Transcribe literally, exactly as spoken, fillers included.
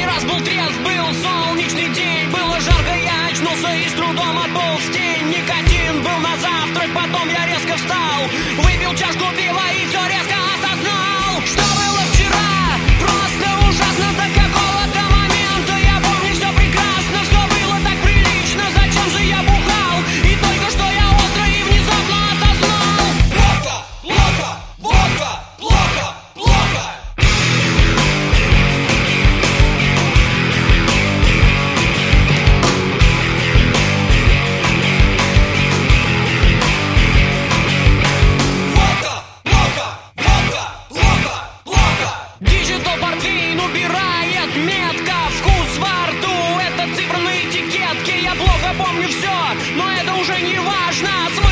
Последний раз был трезв, был солнечный день. Было жарко, я очнулся и с трудом отполз в тень. Никотин был на завтрак, потом я резко встал, выпил чашку пива и все резко осознал. Что было вчера, просто ужасно до какого-то момента. Я помню все прекрасно, что было так прилично. Зачем же я бухал? И только что я остро и внезапно осознал. Плохо, плохо, плохо, плохо, плохо. Диджитал портвейн убирает метко вкус во рту. Это цифры на этикетке. Я плохо помню все, но это уже не важно.